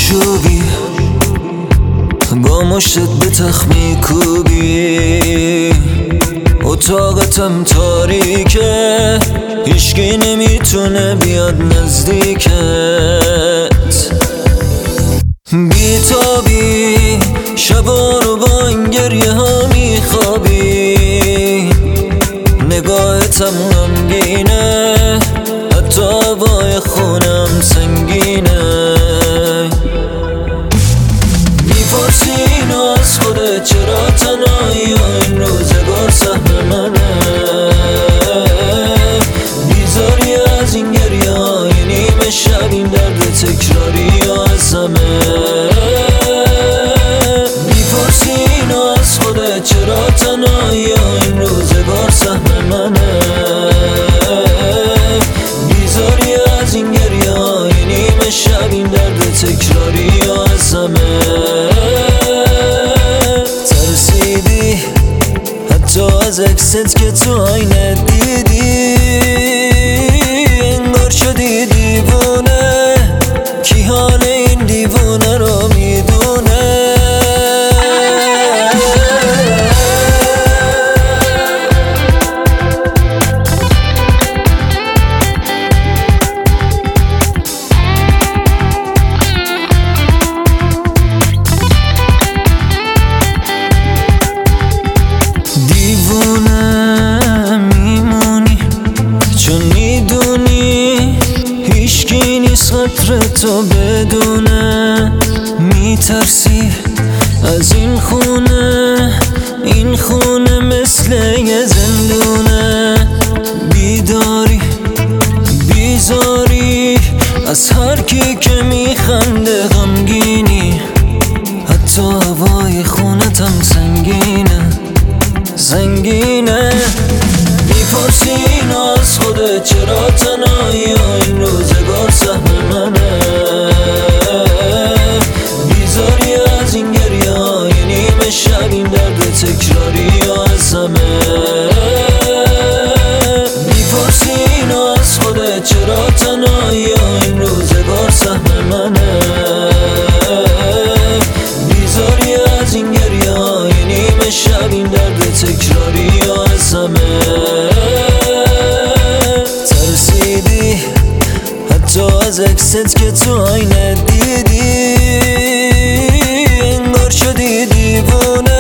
آشوبی با مشتت به تخمی کوبی، اتاقتم تاریکه، هیچکی نمیتونه بیاد نزدیکت. بیتابی شبا رو با این گریه ها میخوابی، نگاهتم غمگینه، حتی هوای خونم سنگینه. میپرسی اینو از خودت چرا تنهایی و این روزگار سهم منه، بیزاری از این گریه های نیمه شب، این درد تکراری و از همه. میپرسی اینو از خودت چرا تنهایی و این روزگار سهم منه، بیزاری از این گریه های نیمه شب، این درد تکراری و از همه. ترسیدی حتی از عکست که تو آینه دیدی، انگار شدی دیوونه، کی حال این دیوونه رو میدونه. میمونی چون میدونی هیچکی نیست قدر تو بدونه. میترسی از این خونه مثل یه زندونه. بیداری بیزاری از هر کی که میخنده غمگینی، حتی هوای خونتم سنگینه. میپرسی اینو از خودت چرا تنهایی و این روزگار سهم منه، بیزاری از این گریه های نیمه شب، این درد تکراری و از همه. میپرسی اینو از خودت چرا تنهایی و این روزگار سهم منه، بیزاری از این گریه های نیمه شب، این درد تکراری و از همه. ترسیدی حتی از عکست که تو آینه دیدی، انگار شدی دیوونه،